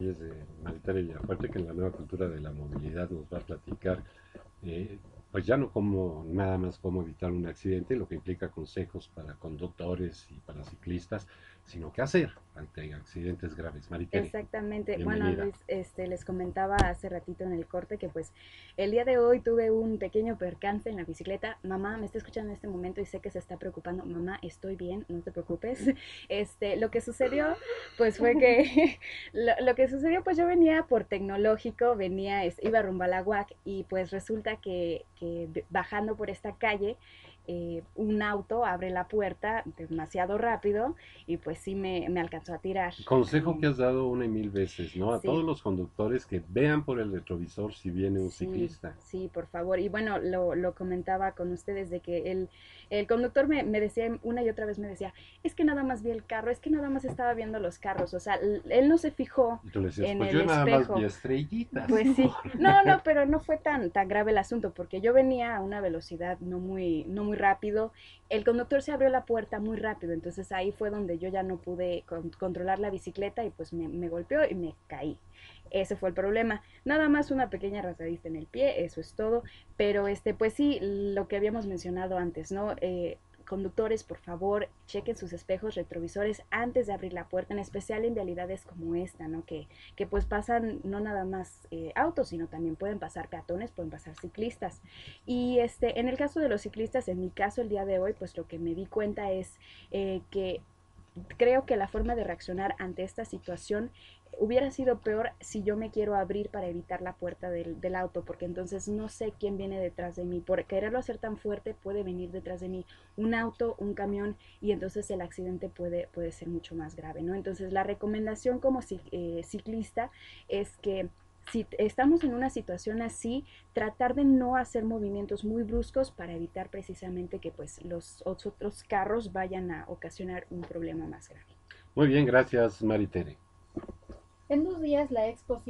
detalles de Maritere Villafuerte, que en la nueva cultura de la movilidad nos va a platicar, eh, pues ya no como nada más cómo evitar un accidente, lo que implica consejos para conductores y para ciclistas, sino qué hacer ante accidentes graves. Maritere, Exactamente. Bueno, bienvenida. Luis, les comentaba hace ratito en el corte que pues el día de hoy tuve un pequeño percance en la bicicleta. Mamá me está escuchando en este momento y sé que se está preocupando. Mamá, estoy bien, no te preocupes. Lo que sucedió pues fue que lo que sucedió pues yo venía por tecnológico, iba rumbo a la UAC y pues resulta que bajando por esta calle un auto abre la puerta demasiado rápido y pues sí me alcanzó a tirar. Consejo que has dado una y mil veces, ¿no? A Sí, todos los conductores que vean por el retrovisor si viene un sí, ciclista. sí, por favor. Y bueno, lo comentaba con ustedes de que el conductor me decía una y otra vez me decía, es que nada más vi el carro, es que nada más estaba viendo los carros. O sea, él no se fijó Y tú le decías, en pues el yo nada más vi espejo. estrellitas. Pues sí, no, no, pero no fue tan grave el asunto porque yo venía a una velocidad no muy rápido. El conductor se abrió la puerta muy rápido, entonces ahí fue donde yo ya no pude controlar la bicicleta y pues me golpeó y me caí. Ese fue el problema. Nada más una pequeña rasgadita en el pie, eso es todo. Pero pues sí, lo que habíamos mencionado antes, ¿no? Conductores, por favor, chequen sus espejos retrovisores antes de abrir la puerta, en especial en vialidades como esta, ¿no? Que pues pasan no nada más autos, sino también pueden pasar peatones, pueden pasar ciclistas. Y en el caso de los ciclistas, en mi caso el día de hoy, pues lo que me di cuenta es que creo que la forma de reaccionar ante esta situación hubiera sido peor si yo me quiero abrir para evitar la puerta del auto, porque entonces no sé quién viene detrás de mí. Por quererlo hacer tan fuerte puede venir detrás de mí un auto, un camión, y entonces el accidente puede ser mucho más grave, ¿no? Entonces la recomendación como ciclista es que si estamos en una situación así, tratar de no hacer movimientos muy bruscos para evitar precisamente que pues los otros carros vayan a ocasionar un problema más grave. Muy bien, gracias, Maritere. En 2 días la expo